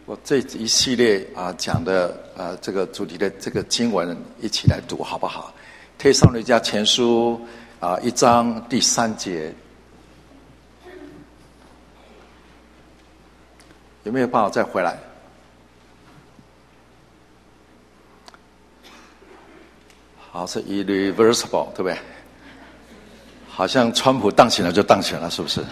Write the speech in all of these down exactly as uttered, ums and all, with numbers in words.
我这一系列啊讲的呃这个主题的这个经文一起来读好不好？帖撒罗尼迦前书啊一章第三节，有没有办法再回来？好，是 irreversible 对不对？好像川普当选了就当选了，是不是？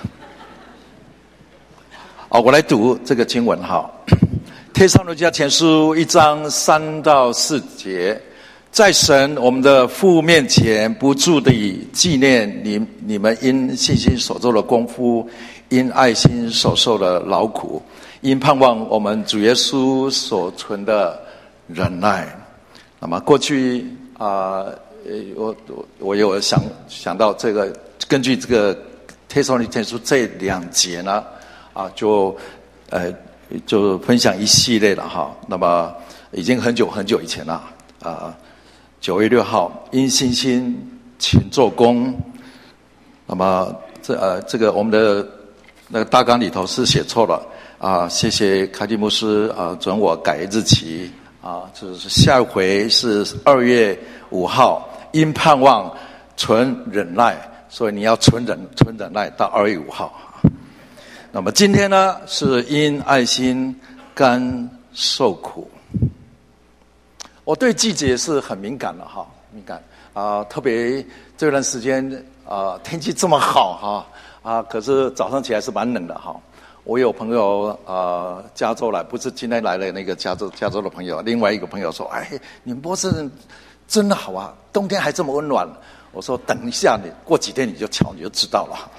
哦，我来读这个经文哈，帖撒罗尼迦前书一章三到四节，在神我们的父面前不住地纪念你你们因信心所做的功夫，因爱心所受的劳苦，因盼望我们主耶稣所存的忍耐。那么过去啊、呃，我我我有想想到这个，根据这个帖撒罗尼迦前书这两节呢。啊，就呃就分享一系列了哈。那么已经很久很久以前了啊，九月六号因信心请做工。那么这呃这个我们的那个大纲里头是写错了啊，谢谢卡蒂牧师啊准我改日期啊，就是下一回是二月五号，因盼望存忍耐，所以你要存忍存忍耐到二月五号。那么今天呢，是因爱心甘受苦。我对季节是很敏感的哈，敏感啊、呃，特别这段时间啊、呃，天气这么好哈啊，可是早上起来是蛮冷的哈。我有朋友啊、呃，加州来，不是今天来的那个加州加州的朋友，另外一个朋友说：“哎，你们波士顿真的好啊，冬天还这么温暖。”我说：“等一下，你过几天你就瞧，你就知道了。”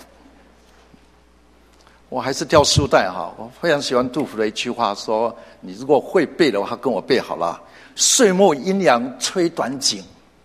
我还是掉书袋哈，我非常喜欢杜甫的一句话说：“你如果会背的话，跟我背好了。岁末阴阳吹短颈。”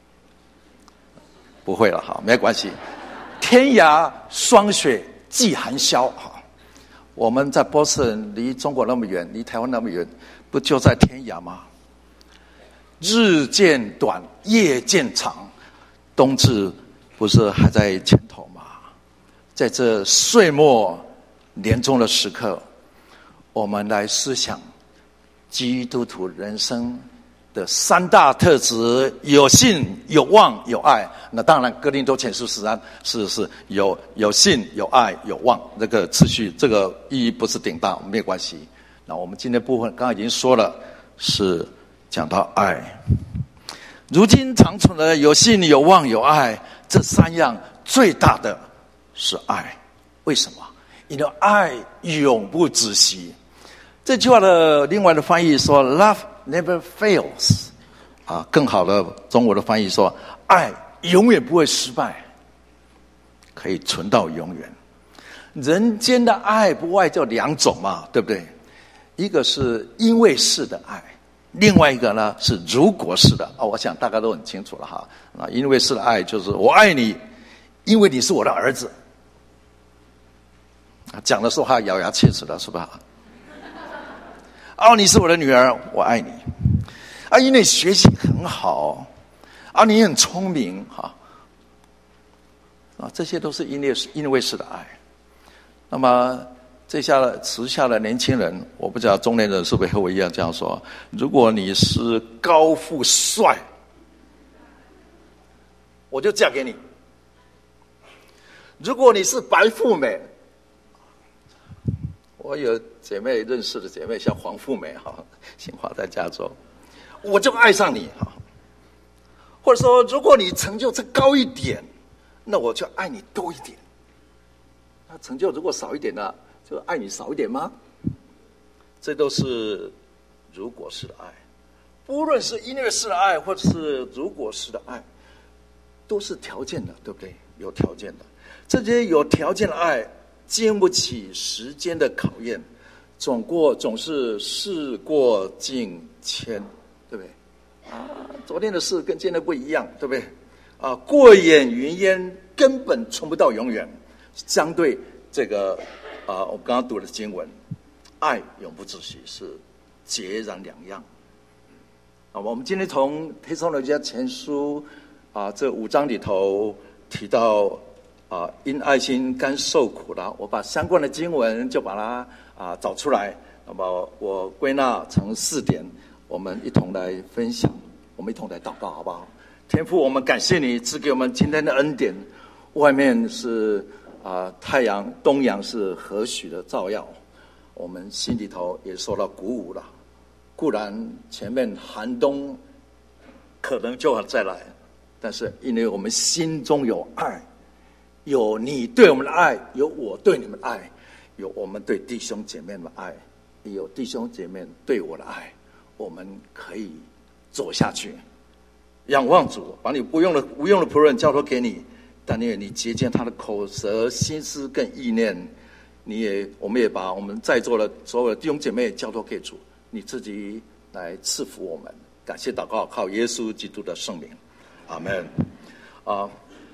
不会了哈，没关系。天涯霜雪霁寒宵哈，我们在波士顿离中国那么远，离台湾那么远，不就在天涯吗？日渐短，夜渐长，冬至不是还在前头吗？在这岁末年终的时刻，我们来思想基督徒人生的三大特质：有信、有望、有爱。那当然，哥林多前书十三是是有有信、有爱、有望，这个次序，这个意义不是顶大，没有关系。那我们今天部分刚刚已经说了，是讲到爱。如今长存的有信、有望、有爱，这三样最大的是爱。为什么？因为爱永不止息。这句话的另外的翻译说 Love never fails 啊，更好的中国的翻译说爱永远不会失败，可以存到永远。人间的爱不外就两种嘛，对不对？一个是因为是的爱，另外一个呢是如果是的啊，我想大家都很清楚了哈。啊，因为是的爱就是我爱你，因为你是我的儿子。讲的时候还咬牙切齿的，是吧？哦，你是我的女儿，我爱你。啊，因为你学习很好，啊，你很聪明，哈，啊，这些都是因为因为是的爱。那么，这下时下的年轻人，我不知道中年人是不是和我一样这样说：如果你是高富帅，我就嫁给你；如果你是白富美，我有姐妹认识的姐妹像黄富美哈，新华在加州，我就爱上你哈。或者说，如果你成就再高一点，那我就爱你多一点。那成就如果少一点呢，就爱你少一点吗？这都是如果是的爱，不论是因为是的爱，或者是如果是的爱，都是条件的，对不对？有条件的，这些有条件的爱经不起时间的考验，总过总是事过境迁，对不对？啊，昨天的事跟今天不一样，对不对？啊，过眼云烟，根本存不到永远。相对这个啊，我刚刚读的经文，爱永不止息是截然两样。啊，我们今天从帖撒罗尼迦前书啊这五章里头提到。啊，因爱心甘受苦了，我把相关的经文就把它啊找出来。 那么我归纳成四点，我们一同来分享，我们一同来祷告，好不好？天父，我们感谢你赐给我们今天的恩典。外面是啊、呃，太阳东阳是何许的照耀，我们心里头也受到鼓舞了。固然前面寒冬可能就要再来，但是因为我们心中有爱，有你对我们的爱，有我对你们的爱，有我们对弟兄姐妹的爱，也有弟兄姐妹对我的爱，我们可以走下去。仰望主，把你不用的无用的仆人交托给你，但因为你洁净他的口舌心思跟意念，你也我们也把我们在座的所有的弟兄姐妹交托给主，你自己来赐福我们。感谢祷告，靠耶稣基督的圣名，阿们。啊，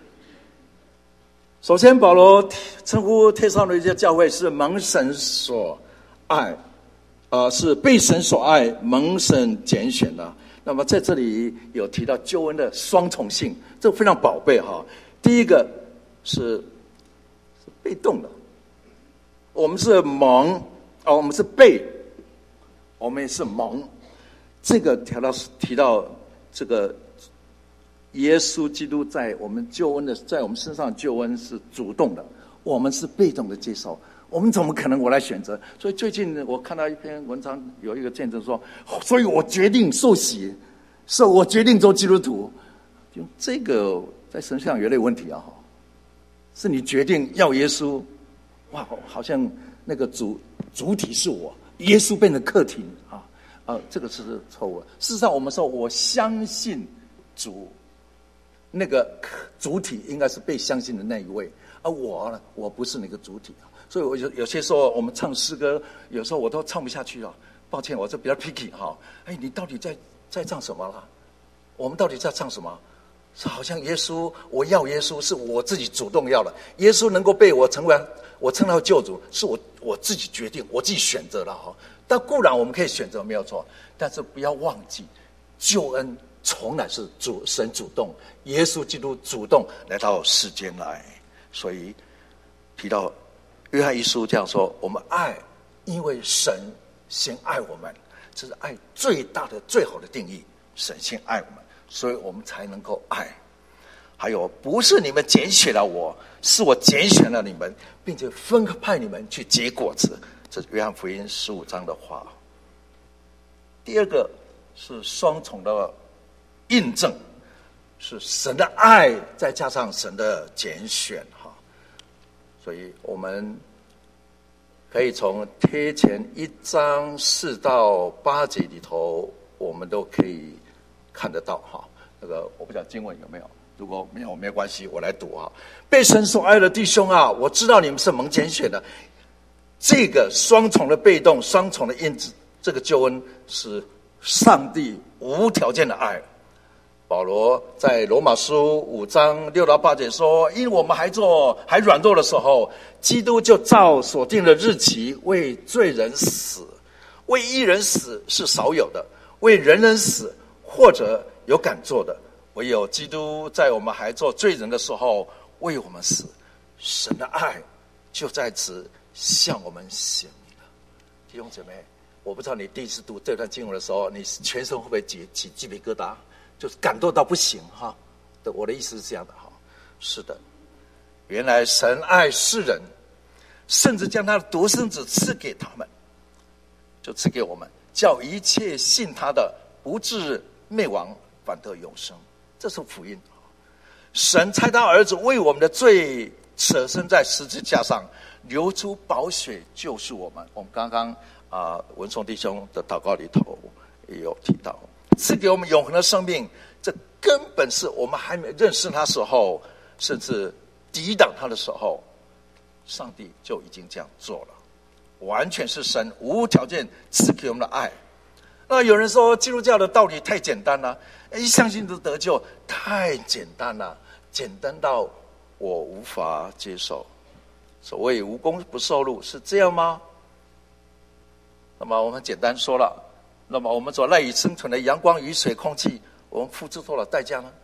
首先保罗称呼帖撒罗尼迦教会是蒙神所爱，呃，是被神所爱，蒙神拣选的。那么在这里有提到救恩的双重性，这个非常宝贝哈。第一个是是被动的，我们是蒙啊，我们是被，我们也是蒙。这个提到提到这个耶稣基督在我们救恩的，在我们身上救恩是主动的，我们是被动的接受。我们怎么可能我来选择？所以最近我看到一篇文章，有一个见证说，所以我决定受洗，是我决定做基督徒。就这个在神上有类问题啊，是你决定要耶稣，哇，好像那个主主体是我，耶稣变成客体啊啊，这个是错误的。事实上，我们说我相信主，那个主体应该是被相信的那一位，而我呢，我不是那个主体。所以我有有些时候我们唱诗歌，有时候我都唱不下去了。抱歉，我这比较 picky 哈。哎，你到底在在唱什么啦？我们到底在唱什么？是好像耶稣，我要耶稣是我自己主动要的。耶稣能够被我成为我称他救主，是我我自己决定，我自己选择了哈。但固然我们可以选择没有错，但是不要忘记，救恩从来是主神主动，耶稣基督主动来到世间来。所以提到约翰一书这样说，我们爱，因为神先爱我们，这是爱最大的最好的定义。神先爱我们，所以我们才能够爱。还有，不是你们拣选了我，是我拣选了你们，并且分派你们去结果子。这是约翰福音十五章的话。第二个是双重的印证，是神的爱再加上神的拣选哈。所以我们可以从贴前一章四到八节里头，我们都可以看得到哈。那个我不知道经文有没有，如果没有没有关系，我来读哈。被神所爱的弟兄啊，我知道你们是蒙拣选的。这个双重的被动、双重的印子，这个救恩是上帝无条件的爱。保罗在罗马书五章六到八节说，因为我们还做还软弱的时候，基督就照所定的日期为罪人死。为义人死是少有的，为人人死或者有敢做的，唯有基督在我们还做罪人的时候为我们死。神的爱就在此向我们显明了。弟兄姐妹，我不知道你第一次读这段经文的时候，你全身会不会起起鸡皮疙瘩，就是感动到不行哈。我的意思是这样的哈。是的，原来神爱世人，甚至将他的独生子赐给他们，就赐给我们，叫一切信他的不至灭亡，反得永生。这是福音。神差他儿子为我们的罪舍身在十字架上，流出宝血救赎我们。我们刚刚啊、呃、文松弟兄的祷告里头也有提到，赐给我们永恒的生命。这根本是我们还没认识他时候，甚至抵挡他的时候，上帝就已经这样做了。完全是神无条件赐给我们的爱。那有人说基督教的道理太简单了，一相信就得救，太简单了，简单到我无法接受。所谓无功不受禄，是这样吗？那么我们简单说了，那么我们所赖以生存的阳光、雨水、空气，我们付出多少代价呢？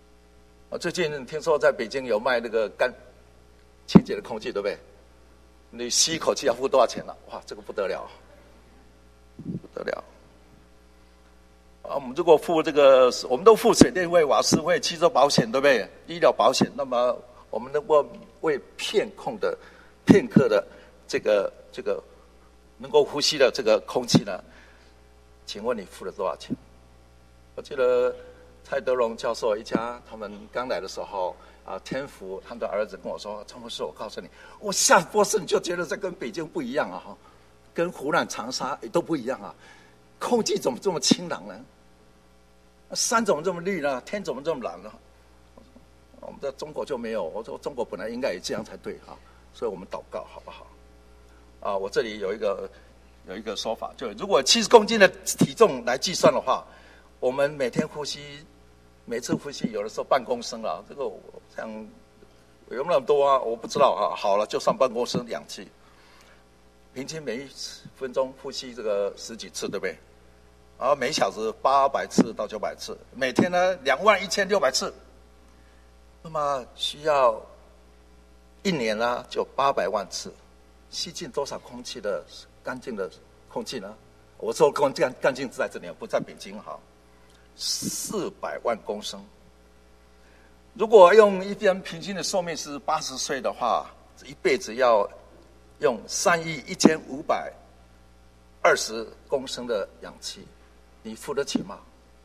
最近听说在北京有卖那个干清洁的空气，对不对？ 你吸一口气要付多少钱了？哇，这个不得了，不得了！啊，我们如果付这个，我们都付水电费、瓦斯费、汽车保险，对不对？医疗保险，那么我们能够为片空的、片刻的这个这个能够呼吸的这个空气呢？请问你付了多少钱？我记得蔡德荣教授一家他们刚来的时候。啊，天福他们的儿子跟我说：“陈博士，我告诉你，我下波士你就觉得这跟北京不一样啊，跟湖南长沙也都不一样啊，空气怎么这么清朗呢？山怎么这么绿呢？天怎么这么蓝呢？我们在中国就没有。我说中国本来应该也这样才对啊，所以我们祷告好不好？啊，我这里有一个有一个说法，就如果七十公斤的体重来计算的话，我们每天呼吸。”每次呼吸有的时候半公升啊，这个像有没有那么多啊？我不知道啊。好了，就算半公升氧气，平均每一分钟呼吸这个十几次，对不对？然后每小时八百次到九百次，每天呢两万一千六百次，那么需要一年呢就八百万次，吸进多少空气的干净的空气呢？我说干净干净是在这里，不在北京哈。四百万公升。如果用一天平均的寿命是八十岁的话，一辈子要用三亿一千五百二十公升的氧气，你付得起吗？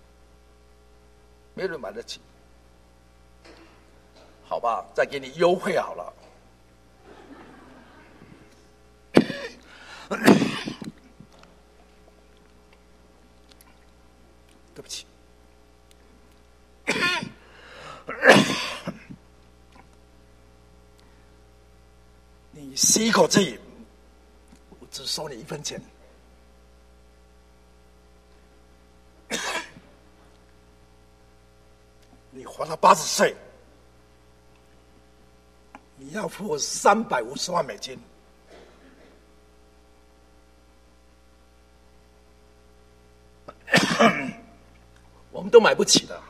没人买得起。好吧，再给你优惠好了。对不起。你吸一口气，我只收你一分钱。你活到八十岁，你要付三百五十万美金。我们都买不起的。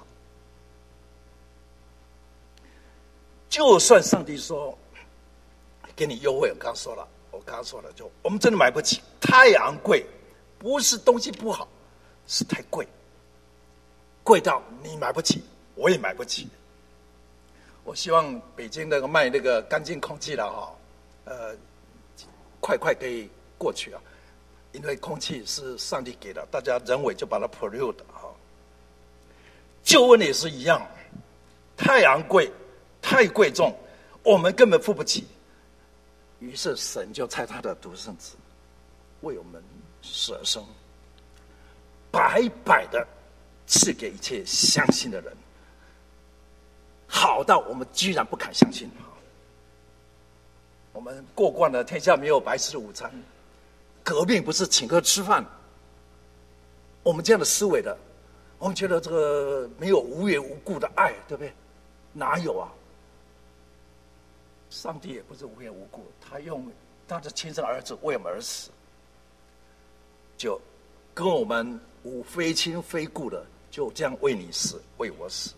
就算上帝说给你优惠，我刚说了，我刚刚说了，就我们真的买不起，太昂贵，不是东西不好，是太贵，贵到你买不起，我也买不起。我希望北京那个卖那个干净空气的哈，呃，快快可以过去啊，因为空气是上帝给的，大家人为就把它 pollute 的哈。救恩也是一样，太昂贵。太贵重，我们根本付不起。于是神就差他的独生子为我们舍生，白白的赐给一切相信的人，好到我们居然不敢相信。我们过惯了天下没有白吃的午餐，革命不是请客吃饭，我们这样的思维的，我们觉得这个没有无缘无故的爱，对不对？哪有啊？上帝也不是无缘无故，他用他的亲生儿子为我们而死，就跟我们无非亲非故的，就这样为你死，为我死，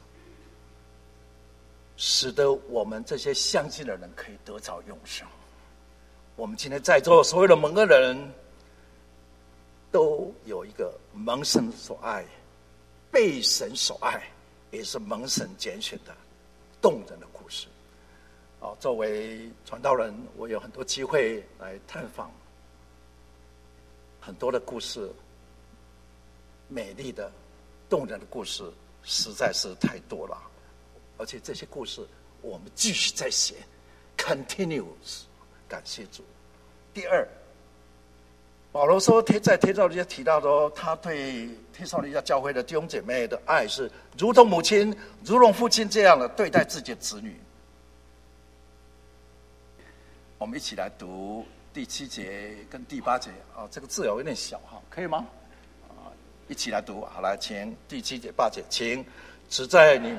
使得我们这些相信的人可以得着永生。我们今天在座所有的蒙恩的人，都有一个蒙神所爱、被神所爱，也是蒙神拣选的动人的故事。哦，作为传道人，我有很多机会来探访很多的故事，美丽的、动人的故事实在是太多了，而且这些故事我们继续在写 ，continuous， 感谢主。第二，保罗说，在帖撒罗尼迦提到说，他对帖撒罗尼迦教会的弟兄姐妹的爱是如同母亲、如同父亲这样的对待自己的子女。我们一起来读第七节跟第八节啊，这个字有点小哈，可以吗？啊，一起来读，好，来，请第七节、八节，请只在你。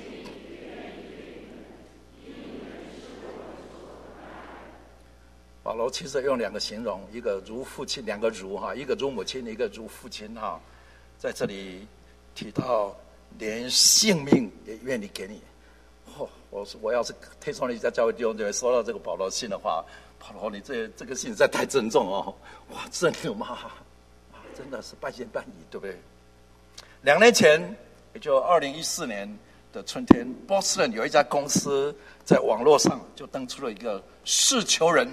保罗其实用两个形容，一个如父亲，两个如哈，一个如母亲，一个如父亲哈，在这里提到连性命也愿意给你。哦，我说我要是推崇你在教会弟兄姐妹收到这个保罗信的话，保罗你这这个信实在太郑重哦，哇，真的吗？真的是半信半疑，对不对？两年前，也就二零一四年的春天，波士顿有一家公司在网络上就登出了一个事求人，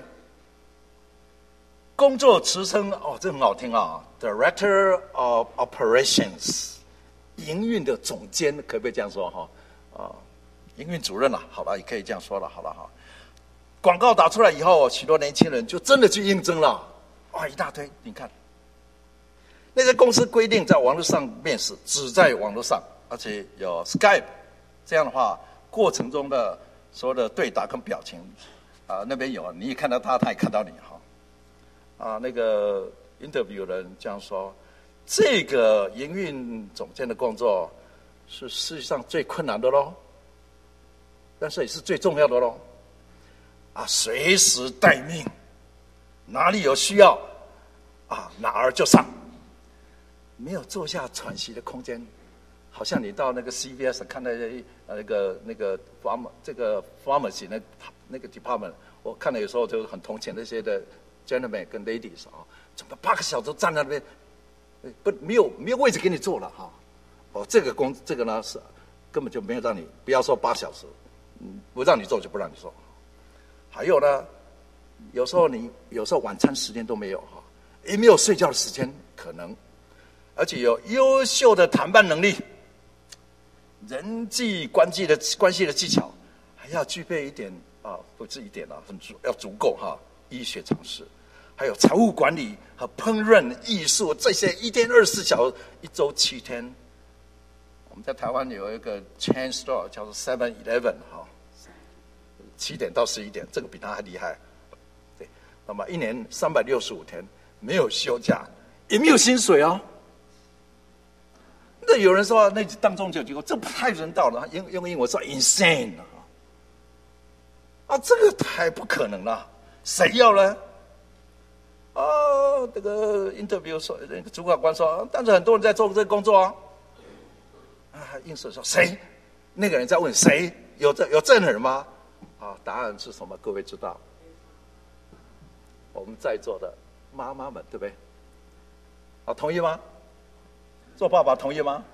工作职称哦，这很好听啊 ，Director of Operations， 营运的总监，可不可以这样说哈？啊，营运主任了，好了，也可以这样说了，好了哈。广告打出来以后，许多年轻人就真的去应征了，哇，一大堆，你看。那些公司规定在网络上面试，只在网络上，而且有 Skype， 这样的话，过程中的所有的对答跟表情，啊、呃，那边有，你也看到他，他也看到你哈。啊，那个 interview 人这样说，这个营运总监的工作是世界上最困难的咯，但是也是最重要的咯。啊，随时待命，哪里有需要，啊，哪儿就上。没有坐下喘息的空间，好像你到那个 C V S 看到那个那个 farm 这个 pharmacy 那那个 department， 我看了有时候就很同情那些的 gentlemen 跟 ladies 啊，怎么八个小时站在那边，不没有没有位置给你坐了哈。哦，这个工这个呢是根本就没有让你，不要说八小时，嗯，不让你坐就不让你坐。还有呢，有时候你有时候晚餐时间都没有哈，也没有睡觉的时间可能。而且有优秀的谈判能力、人际关系的关系的技巧，还要具备一点啊，不是一点啊，很足要足够哈，医学常识，还有财务管理和烹饪艺术这些，一天二十四小时，一周七天。我们在台湾有一个 chain store 叫做 Seven Eleven 哈，七点到十一点，这个比他还厉害。对，那么一年三百六十五天，没有休假，也没有薪水哦。那有人说，那当中就结果这不太人道了，用用英文说 insane 啊，这个太不可能了，谁要呢？啊，这个 interview 说，那个主管官说，但是很多人在做这个工作啊，啊，应是说谁？那个人在问谁？有这有证人吗？啊，答案是什么？各位知道？我们在座的妈妈们，对不对？啊，同意吗？做爸爸同意吗？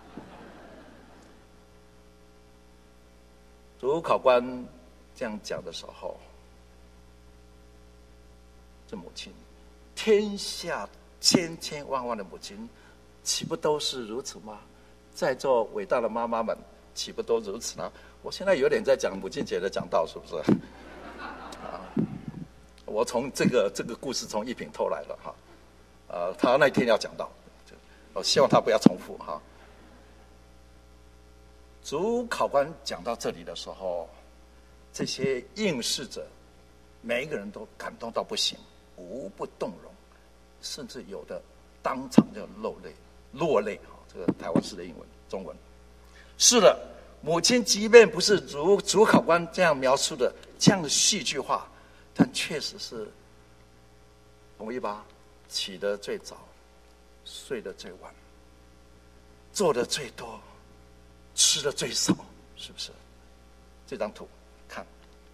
主考官这样讲的时候，这母亲，天下千千万万的母亲，岂不都是如此吗？在座伟大的妈妈们，岂不都如此呢？我现在有点在讲母亲节的讲道，是不是？啊，我从这个这个故事从一品偷来了哈，呃，他那天要讲到。我希望他不要重复哈。主考官讲到这里的时候，这些应试者每一个人都感动到不行，无不动容，甚至有的当场就落泪，落泪哈。这个台湾式的英文、中文。是的，母亲即便不是主主考官这样描述的这样的戏剧化，但确实是同意吧？起得最早。睡得最晚，做的最多，吃的最少，是不是？这张图看，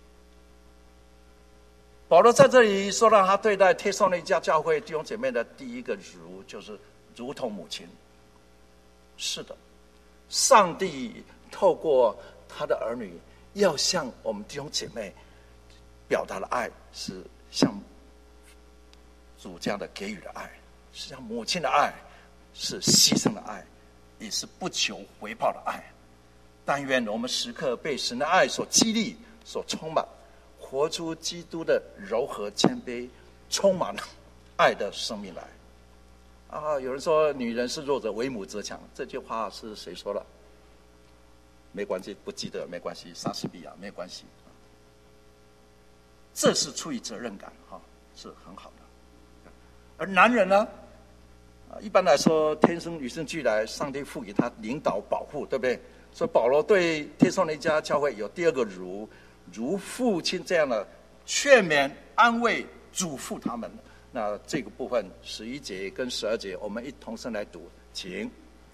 保罗在这里说到他对待帖撒罗尼迦教会弟兄姐妹的第一个如，就是如同母亲。是的，上帝透过他的儿女，要向我们弟兄姐妹表达的爱，是像主这样的给予的爱。实际上，母亲的爱是牺牲的爱，也是不求回报的爱。但愿我们时刻被神的爱所激励、所充满，活出基督的柔和谦卑、充满爱的生命来。啊，有人说女人是弱者，为母则强，这句话是谁说的？没关系，不记得没关系，莎士比亚没关系。这是出于责任感，哈，是很好的。而男人呢？一般来说，天生与生俱来，上帝赋予他领导、保护，对不对？所以保罗对帖撒罗尼迦教会有第二个如，如父亲这样的劝勉、安慰、 嘱咐他们。那这个部分十一节跟十二节，我们一同声来读，请。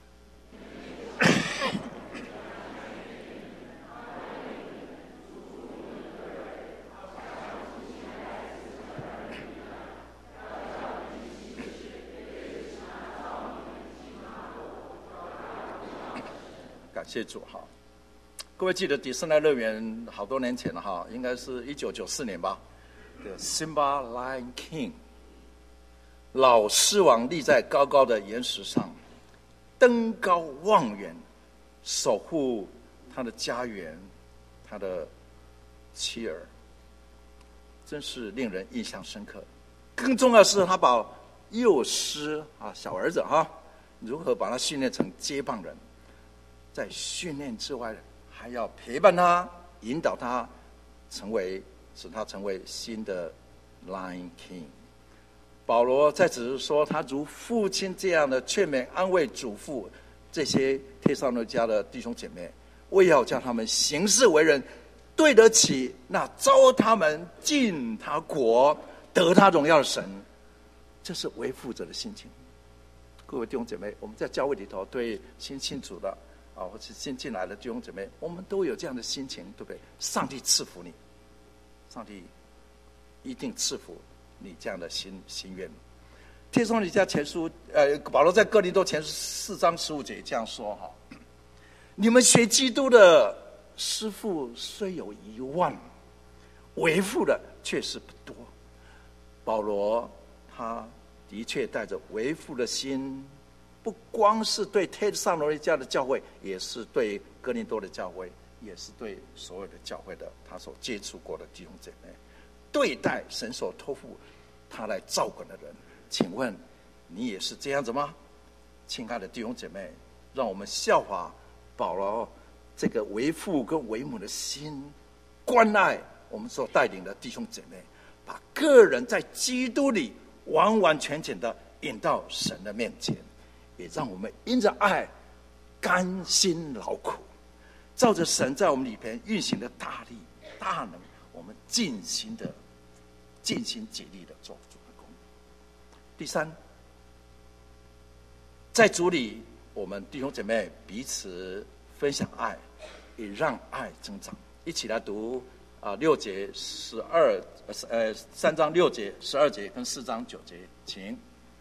感谢主哈！各位记得迪士尼乐园好多年前了哈，应该是一九九四年吧。The Simba Lion King， 老狮王立在高高的岩石上，登高望远，守护他的家园，他的妻儿，真是令人印象深刻。更重要的是，他把幼狮啊，小儿子哈，如何把他训练成接棒人。在训练之外，还要陪伴他，引导他，成为使他成为新的 Lion King。保罗在此说，他如父亲这样的劝勉、安慰、嘱咐这些帖撒罗尼迦的弟兄姐妹，为要叫他们行事为人对得起那召他们进他国、得他荣耀的神。这是为父者的心情。各位弟兄姐妹，我们在教会里头对新信主的啊，或是新进来的弟兄姐妹，我们都有这样的心情，对不对？上帝赐福你，上帝一定赐福你这样的心心愿。帖撒罗尼迦前书，呃，保罗在哥林多前书四章十五节这样说哈：你们学基督的师傅虽有一万，为父的确实不多。保罗他的确带着为父的心。不光是对帖撒罗尼迦的教会，也是对哥林多的教会，也是对所有的教会的他所接触过的弟兄姐妹，对待神所托付他来照管的人。请问你也是这样子吗？亲爱的弟兄姐妹，让我们效法保罗这个为父跟为母的心，关爱我们所带领的弟兄姐妹，把个人在基督里完完全全的引到神的面前。也让我们因着爱甘心劳苦，照着神在我们里边运行的大力大能，我们尽心的尽心竭力的做主的工。第三，在主里我们弟兄姐妹彼此分享爱，也让爱增长。一起来读啊、呃、六节十二呃三章六节十二节跟四章九节，请。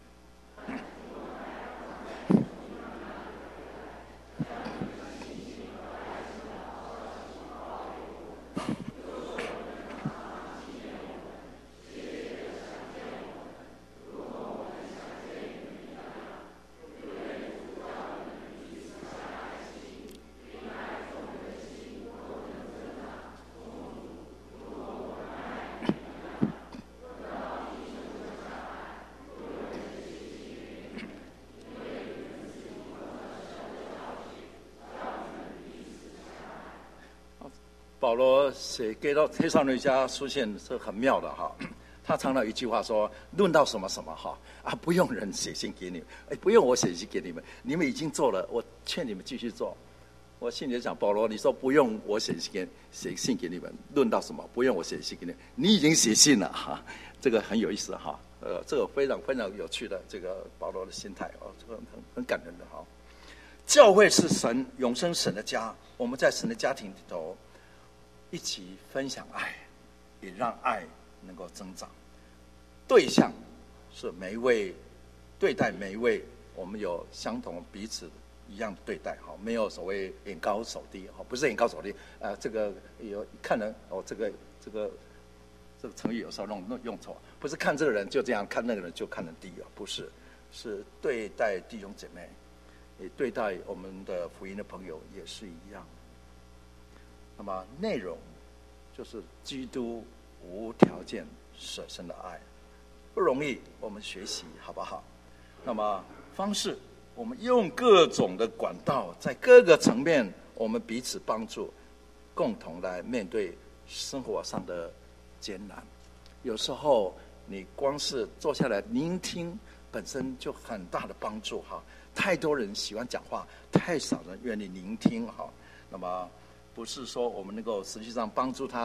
保罗写给到帖撒罗尼迦书信是很妙的哈，他常常有一句话说：论到什么什么哈啊，不用人写信给你们，哎，不用我写信给你们，你们已经做了，我劝你们继续做。我心里想，保罗，你说不用我写信给写信给你们，论到什么？不用我写信给你们，你已经写信了哈，这个很有意思哈，呃，这个非常非常有趣的这个保罗的心态哦，这个很很感人的哈。教会是神永生神的家，我们在神的家庭里头。一起分享爱，也让爱能够增长。对象是每一位，对待每一位，我们有相同彼此一样的对待，哈，没有所谓眼高手低，哈，不是眼高手低，呃，这个有看人，哦，这个这个这个成语有时候弄弄用错，不是看这个人就这样，看那个人就看人低啊，不是，是对待弟兄姐妹，也对待我们的福音的朋友也是一样。那么内容就是基督无条件舍身的爱，不容易，我们学习好不好？那么方式，我们用各种的管道，在各个层面，我们彼此帮助，共同来面对生活上的艰难。有时候你光是坐下来聆听，本身就很大的帮助哈。太多人喜欢讲话，太少人愿意聆听哈。那么不是说我们能够实际上帮助他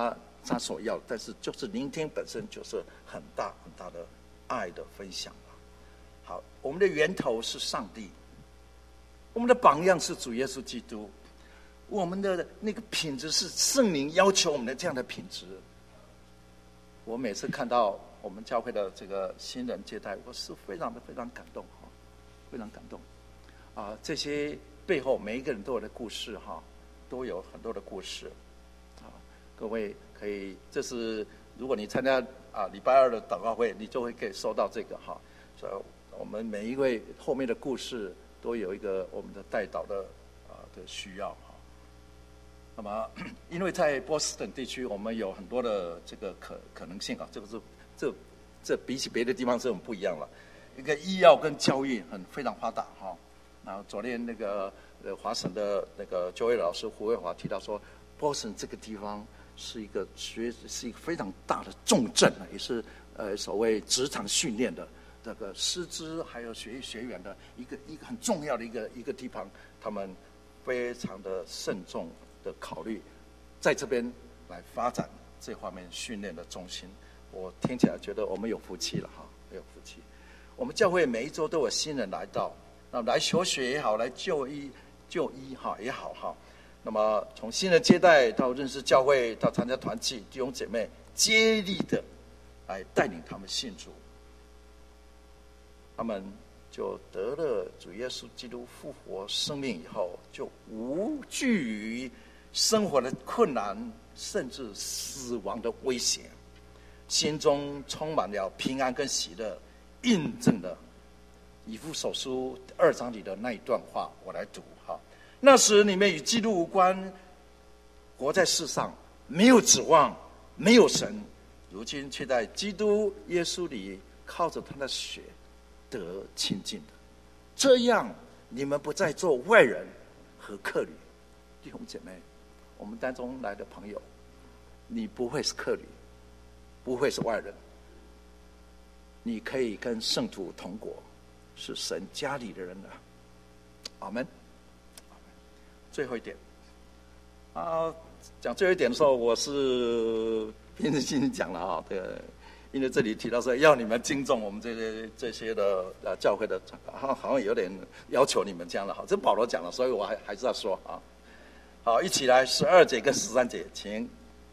他所要的，但是就是聆听本身就是很大很大的爱的分享。好，我们的源头是上帝，我们的榜样是主耶稣基督，我们的那个品质是圣灵要求我们的这样的品质。我每次看到我们教会的这个新人接待，我是非常的非常感动，非常感动啊！这些背后每一个人都有的故事哈，都有很多的故事啊。各位可以，这是如果你参加啊礼拜二的祷告会，你就会可以收到这个哈。所以我们每一位后面的故事都有一个我们的代祷的啊的需要哈。那么，因为在波士顿地区，我们有很多的这个可可能性啊，这个是这这比起别的地方是很不一样了。一个医药跟教育很非常发达哈。然后昨天那个呃华省的那个就业老师胡卫华提到说，波士顿这个地方是一个学是一个非常大的重镇啊，也是呃所谓职场训练的。这个师资还有学学员的一个一个很重要的一个一个地方，他们非常的慎重的考虑，在这边来发展这方面训练的中心。我听起来觉得我们有福气了哈，有福气。我们教会每一周都有新人来到，那来求学也好，来就医就医哈也好哈。那么从新人接待到认识教会，到参加团契，弟兄姐妹接力的来带领他们信主。他们就得了主耶稣基督复活生命以后，就无惧于生活的困难，甚至死亡的威胁，心中充满了平安跟喜乐，印证了以弗所书二章里的那一段话。我来读哈：那时你们与基督无关，活在世上没有指望，没有神，如今却在基督耶稣里靠着他的血得亲近的，这样你们不再做外人和客旅。弟兄姐妹，我们当中来的朋友，你不会是客旅，不会是外人，你可以跟圣徒同国，是神家里的人了。阿们。最后一点啊，讲最后一点的时候，我是凭着心讲了啊，这个。因为这里提到说要你们敬重我们这些这些的呃教会的，好好像有点要求你们这样的哈。这保罗讲了，所以我还还是要说啊。好，一起来十二节跟十三节，请。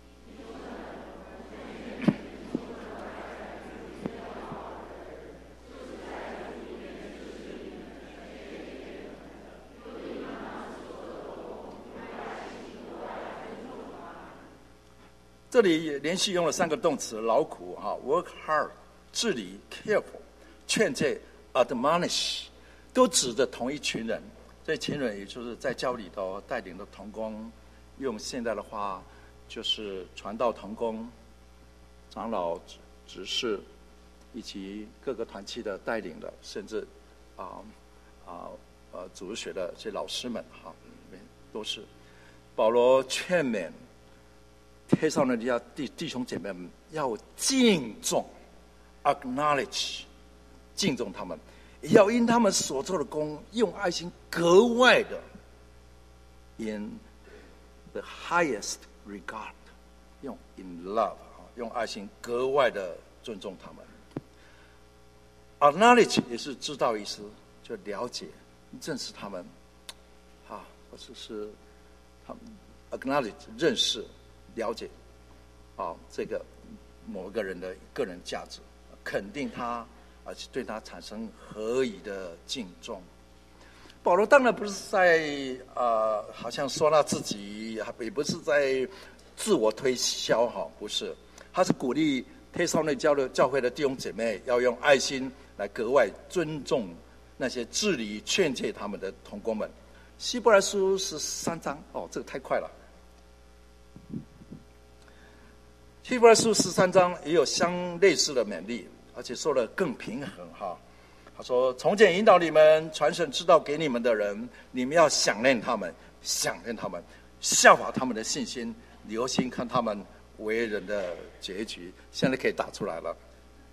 这里连续用了三个动词：劳苦哈 ，work hard， 治理 careful， 劝诫 admonish， 都指着同一群人。这群人也就是在教里头带领的同工，用现在的话就是传道同工、长老、执事，以及各个团契的带领的，甚至啊啊呃主日学的这些老师们哈，都是保罗劝勉。帖撒罗尼迦弟弟兄姐妹们要敬重 ，acknowledge， 敬重他们，也要因他们所做的工，用爱心格外的 ，in the highest regard， 用 in love， 用爱心格外的尊重他们。acknowledge 也是知道意思，就了解、认识他们，啊，或者是他们 acknowledge 认识。了解，啊，这个某个人的个人价值，肯定他，而且对他产生合宜的敬重。保罗当然不是在呃，好像说他自己，也不是在自我推销哈，不是，他是鼓励帖撒罗尼迦的教会的弟兄姐妹要用爱心来格外尊重那些治理劝诫他们的同工们。希伯来书十三章，哦，这个太快了。希伯来书十三章也有相类似的勉励，而且说的更平衡哈。他说：“从前引导你们、传神之道给你们的人，你们要想念他们，想念他们，效法他们的信心，留心看他们为人的结局。”现在可以打出来了。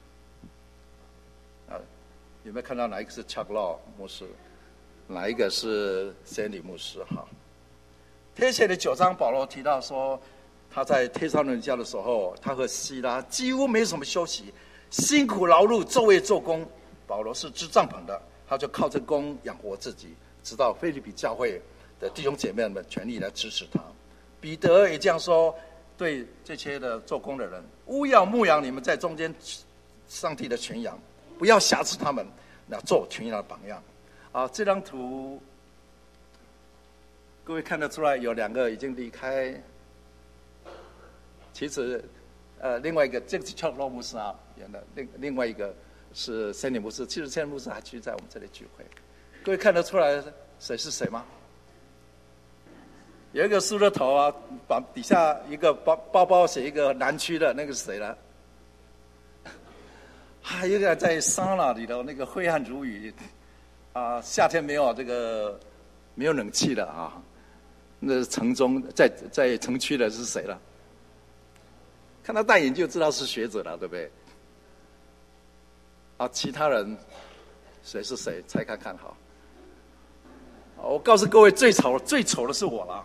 啊，有没有看到哪一个是 Chuck Law 牧师，哪一个是 Sandy 牧师哈？帖撒的九章，保罗提到说。 他在帖撒罗尼迦的时候，他和希拉几乎没什么休息，辛苦劳碌，昼夜做工。保罗是织帐篷的，他就靠着工养活自己，直到腓立比教会的弟兄姐妹们全力来支持他。彼得也这样说，对这些的做工的人，务要牧养你们在中间上帝的群羊，不要挟持他们，那做群羊的榜样。啊，这张图各位看得出来，有两个已经离开。其实，呃，另外一个这个是乔罗牧师啊演的，另另外一个是森林牧师。其实森林牧师还继续在我们这里聚会。各位看得出来谁是谁吗？有一个梳着头啊，把底下一个包包包写一个南区的那个是谁呢？还有一个在桑拿里头那个挥汗如雨，啊，夏天没有这个没有冷气的啊，那城中在在城区的是谁了？看他戴眼镜就知道是学者了，对不对？啊，其他人谁是谁？猜看看好。我告诉各位，最丑最丑的是我了。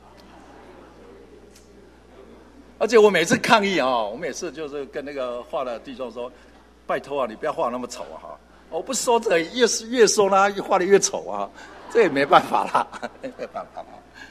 而且我每次抗议啊，我每次就是跟那个画的弟兄说：“拜托啊，你不要画那么丑啊！哈，我不说这越是越说呢，越画的越丑啊，这也没办法啦，没办法啦。”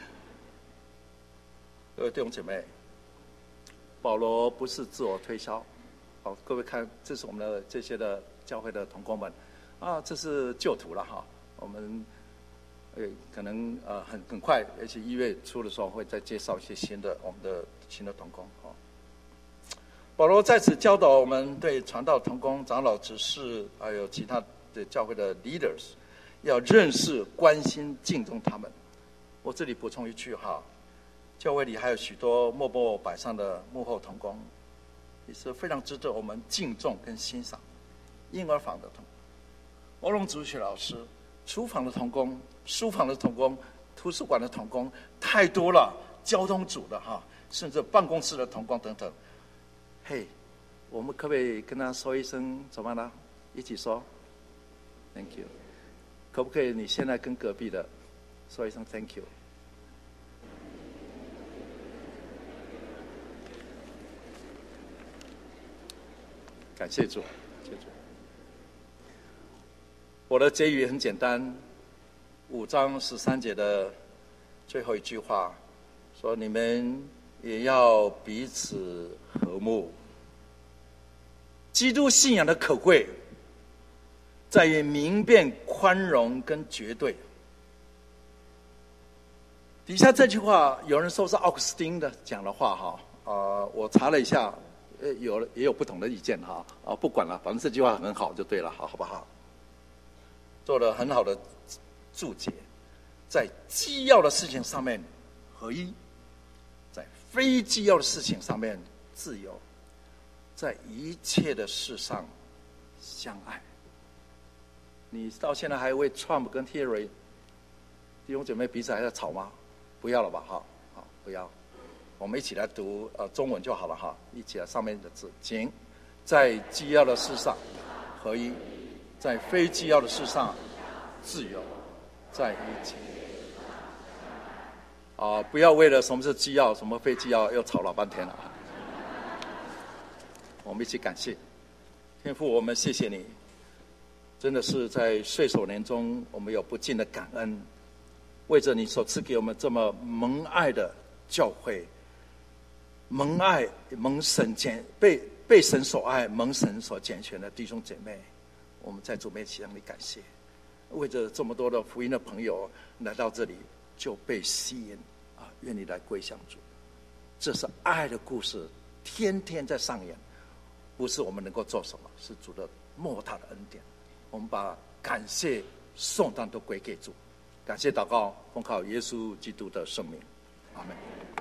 各位弟兄姐妹。保罗不是自我推销，好，各位看，这是我们的这些的教会的同工们，啊，这是旧图了哈。我们，呃，可能呃很很快，而且一月初的时候会再介绍一些新的我们的新的同工哦。保罗在此教导我们对传道同工、长老、执事，还有其他的教会的 leaders， 要认识、关心、敬重他们。我这里补充一句哈。教会里还有许多默默摆上的幕后同工，也是非常值得我们敬重跟欣赏。婴儿房的同工、欧龙主学老师、厨房的同工、书房的同工、图书馆的同工，太多了。交通组的哈，甚至办公室的同工等等。嘿，我们可不可以跟他说一声怎么了？一起说 ，Thank you。可不可以你现在跟隔壁的说一声 Thank you？感谢主，谢主。我的结语很简单，五章十三节的最后一句话说：“你们也要彼此和睦。”基督信仰的可贵，在于明辨、宽容跟绝对。底下这句话，有人说是奥古斯丁的讲的话哈，啊、呃，我查了一下。呃，有也有不同的意见哈，啊，不管了，反正这句话很好就对了，好，好不好？做了很好的注解，在基要的事情上面合一，在非基要的事情上面自由，在一切的事上相爱。你到现在还为 Trump 跟 Hillary 弟兄姐妹彼此还在吵吗？不要了吧，哈，好，不要。我们一起来读呃中文就好了哈，一起来上面的字，请在基要的事上合一，在非基要的事上自由，在一起。啊、呃，不要为了什么是基要，什么非基要，又吵老半天了。我们一起感谢天父，我们谢谢你，真的是在岁首年中，我们有不尽的感恩，为着你所赐给我们这么蒙爱的教会。蒙爱蒙神拣被被神所爱蒙神所拣选的弟兄姐妹，我们在主面前向你感谢。为着这么多的福音的朋友来到这里就被吸引啊，愿你来归向主。这是爱的故事，天天在上演，不是我们能够做什么，是主的莫大的恩典。我们把感谢颂赞都归给主，感谢祷告奉靠耶稣基督的圣名，阿们。